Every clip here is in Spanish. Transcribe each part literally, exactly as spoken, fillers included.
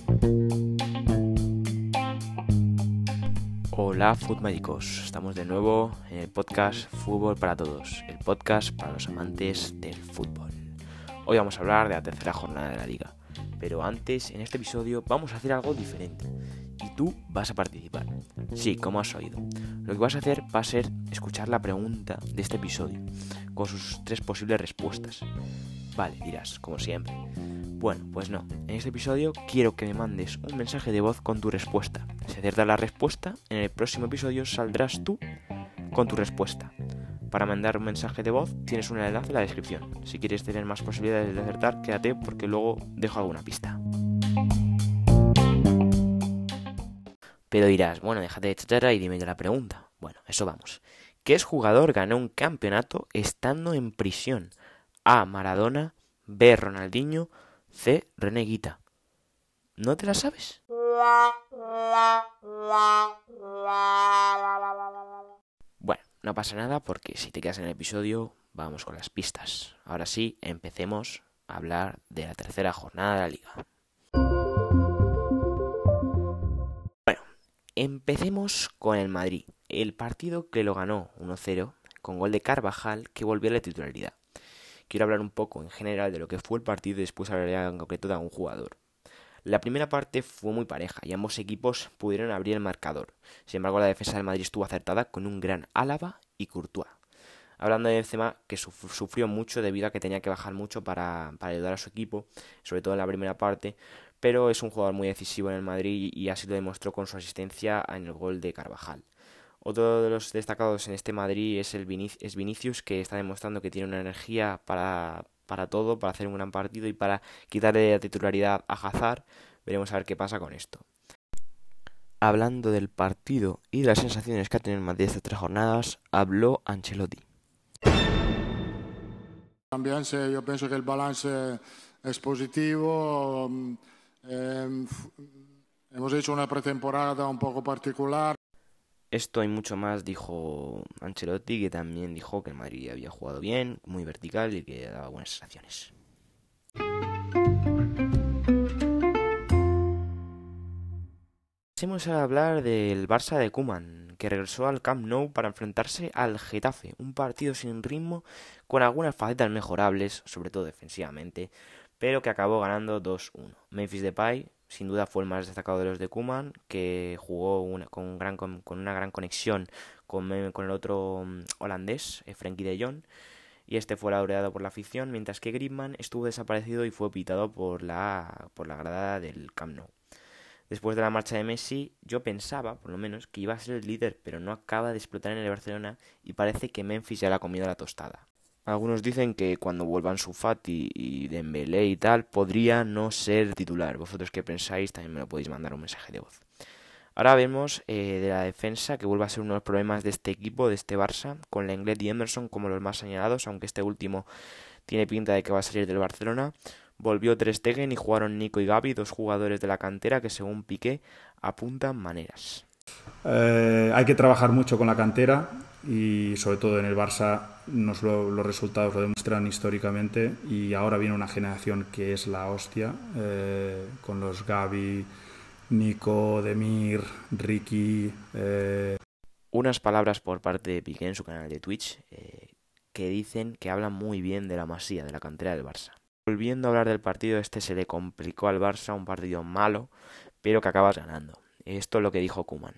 Hola futmáticos, estamos de nuevo en el podcast Fútbol para Todos, el podcast para los amantes del fútbol. Hoy vamos a hablar de la tercera jornada de la liga, pero antes, en este episodio, vamos a hacer algo diferente y tú vas a participar. Sí, como has oído. Lo que vas a hacer va a ser escuchar la pregunta de este episodio, con sus tres posibles respuestas. Vale, dirás, como siempre. Bueno, pues no. En este episodio quiero que me mandes un mensaje de voz con tu respuesta. Si aciertas la respuesta, en el próximo episodio saldrás tú con tu respuesta. Para mandar un mensaje de voz tienes un enlace en la descripción. Si quieres tener más posibilidades de acertar, quédate porque luego dejo alguna pista. Pero dirás, bueno, déjate de chachara y dime ya la pregunta. Bueno, eso vamos. ¿Qué exjugador ganó un campeonato estando en prisión? A. Maradona. B. Ronaldinho. C. René Guita. ¿No te la sabes? Bueno, no pasa nada porque si te quedas en el episodio, vamos con las pistas. Ahora sí, empecemos a hablar de la tercera jornada de la liga. Bueno, empecemos con el Madrid, el partido que lo ganó uno cero con gol de Carvajal que volvió a la titularidad. Quiero hablar un poco en general de lo que fue el partido y después hablaré en concreto de algún jugador. La primera parte fue muy pareja y ambos equipos pudieron abrir el marcador. Sin embargo, la defensa del Madrid estuvo acertada con un gran Álava y Courtois. Hablando de Benzema, que sufrió mucho debido a que tenía que bajar mucho para, para ayudar a su equipo, sobre todo en la primera parte, pero es un jugador muy decisivo en el Madrid y así lo demostró con su asistencia en el gol de Carvajal. Otro de los destacados en este Madrid es, el Vinic- es Vinicius, que está demostrando que tiene una energía para, para todo, para hacer un gran partido y para quitarle la titularidad a Hazard. Veremos a ver qué pasa con esto. Hablando del partido y de las sensaciones que ha tenido el Madrid estas tres jornadas, habló Ancelotti. También yo pienso que el balance es positivo. Eh, hemos hecho una pretemporada un poco particular. Esto y mucho más dijo Ancelotti, que también dijo que el Madrid había jugado bien, muy vertical y que daba buenas sensaciones. Pasemos a hablar del Barça de Koeman, que regresó al Camp Nou para enfrentarse al Getafe, un partido sin ritmo con algunas facetas mejorables, sobre todo defensivamente, pero que acabó ganando dos uno. Memphis Depay sin duda fue el más destacado de los de Koeman, que jugó una, con, gran, con, con una gran conexión con, con el otro um, holandés, eh, Frenkie de Jong, y este fue laureado por la afición, mientras que Griezmann estuvo desaparecido y fue pitado por la, por la grada del Camp Nou. Después de la marcha de Messi, yo pensaba, por lo menos, que iba a ser el líder, pero no acaba de explotar en el Barcelona y parece que Memphis ya le ha comido la tostada. Algunos dicen que cuando vuelvan Ansu Fati y Dembélé y tal, podría no ser titular. ¿Vosotros qué pensáis? También me lo podéis mandar un mensaje de voz. Ahora vemos eh, de la defensa, que vuelve a ser uno de los problemas de este equipo, de este Barça, con Lenglet y Emerson como los más señalados, aunque este último tiene pinta de que va a salir del Barcelona. Volvió Ter Stegen y jugaron Nico y Gavi, dos jugadores de la cantera que según Piqué apuntan maneras. Eh, hay que trabajar mucho con la cantera y sobre todo en el Barça nos lo, los resultados lo demuestran históricamente y ahora viene una generación que es la hostia, eh, con los Gavi, Nico, Demir, Ricky... Eh... Unas palabras por parte de Piqué en su canal de Twitch eh, que dicen que hablan muy bien de la Masía, de la cantera del Barça. Volviendo a hablar del partido, este se le complicó al Barça, un partido malo, pero que acabas ganando. Esto es lo que dijo Koeman.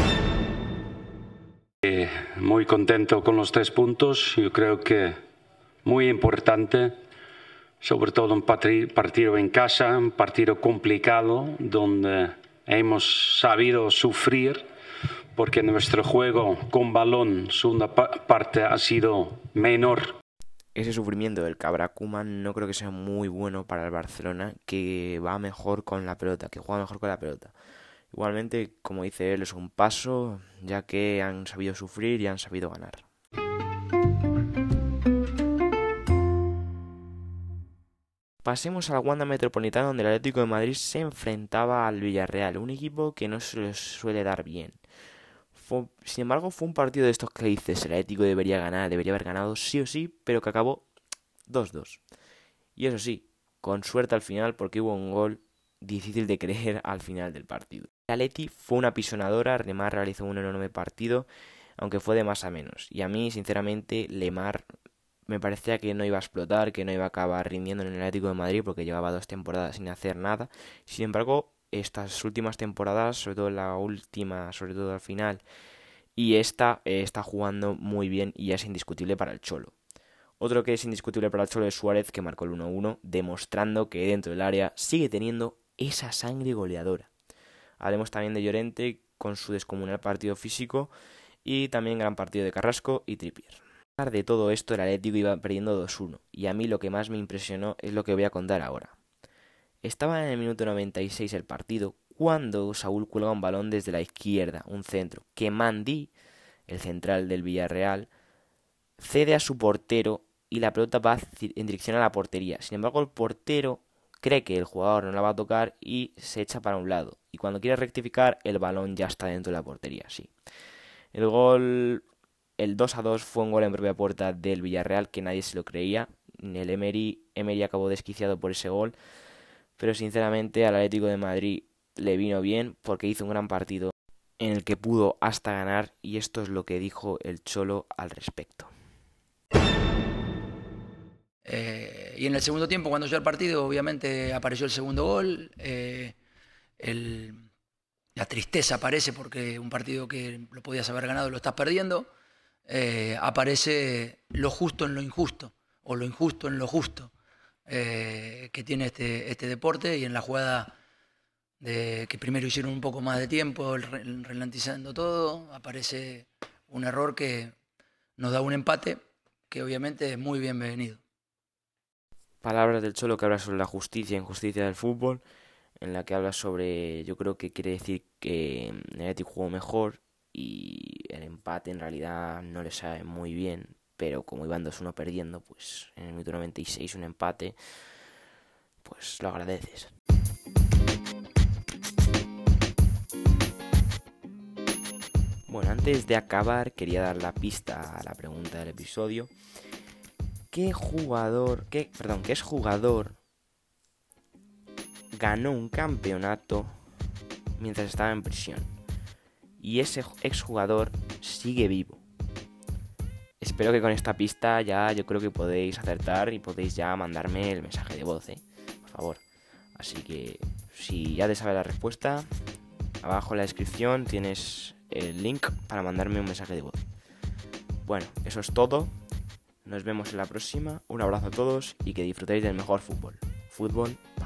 Eh, muy contento con los tres puntos, yo creo que muy importante, sobre todo un partido en casa, un partido complicado, donde hemos sabido sufrir, porque nuestro juego con balón, segunda parte, ha sido menor. Ese sufrimiento del cabra Koeman no creo que sea muy bueno para el Barcelona, que va mejor con la pelota, que juega mejor con la pelota. Igualmente, como dice él, es un paso, ya que han sabido sufrir y han sabido ganar. Pasemos al Wanda Metropolitano, donde el Atlético de Madrid se enfrentaba al Villarreal, un equipo que no se les suele dar bien. Fue, sin embargo, fue un partido de estos que dices, el Atlético debería ganar, debería haber ganado sí o sí, pero que acabó dos dos. Y eso sí, con suerte al final, porque hubo un gol difícil de creer al final del partido. El Atleti fue una pisonadora, Lemar realizó un enorme partido, aunque fue de más a menos. Y a mí, sinceramente, Lemar me parecía que no iba a explotar, que no iba a acabar rindiendo en el Atlético de Madrid porque llevaba dos temporadas sin hacer nada. Sin embargo, estas últimas temporadas, sobre todo la última, sobre todo al final, y esta eh, está jugando muy bien y es indiscutible para el Cholo. Otro que es indiscutible para el Cholo es Suárez, que marcó el uno uno, demostrando que dentro del área sigue teniendo esa sangre goleadora. Hablemos también de Llorente con su descomunal partido físico y también gran partido de Carrasco y Trippier. A pesar de todo esto, el Atlético iba perdiendo dos uno y a mí lo que más me impresionó es lo que voy a contar ahora. Estaba en el minuto noventa y seis el partido cuando Saúl cuelga un balón desde la izquierda, un centro, que Mandí, el central del Villarreal, cede a su portero y la pelota va en dirección a la portería. Sin embargo, el portero cree que el jugador no la va a tocar y se echa para un lado. Y cuando quiere rectificar, el balón ya está dentro de la portería, sí. El gol, el dos a dos fue un gol en propia puerta del Villarreal que nadie se lo creía. El Emery, Emery acabó desquiciado por ese gol. Pero sinceramente al Atlético de Madrid le vino bien porque hizo un gran partido en el que pudo hasta ganar. Y esto es lo que dijo el Cholo al respecto. Eh, y en el segundo tiempo, cuando llegó el partido, obviamente apareció el segundo gol. Eh, el, la tristeza aparece porque un partido que lo podías haber ganado lo estás perdiendo. Eh, aparece lo justo en lo injusto, o lo injusto en lo justo, eh, que tiene este, este deporte. Y en la jugada de que primero hicieron un poco más de tiempo, ralentizando todo, aparece un error que nos da un empate que obviamente es muy bienvenido. Palabras del Cholo que habla sobre la justicia e injusticia del fútbol, en la que habla sobre, yo creo que quiere decir que el Atlético jugó mejor y el empate en realidad no le sabe muy bien, pero como iban dos uno perdiendo, pues en el minuto noventa y seis un empate, pues lo agradeces. Bueno, antes de acabar quería dar la pista a la pregunta del episodio. ¿Qué jugador, qué, perdón, qué exjugador ganó un campeonato mientras estaba en prisión? Y ese exjugador sigue vivo. Espero que con esta pista ya yo creo que podéis acertar y podéis ya mandarme el mensaje de voz, ¿eh? Por favor. Así que si ya te sabes la respuesta, abajo en la descripción tienes el link para mandarme un mensaje de voz. Bueno, eso es todo. Nos vemos en la próxima. Un abrazo a todos y que disfrutéis del mejor fútbol. Fútbol.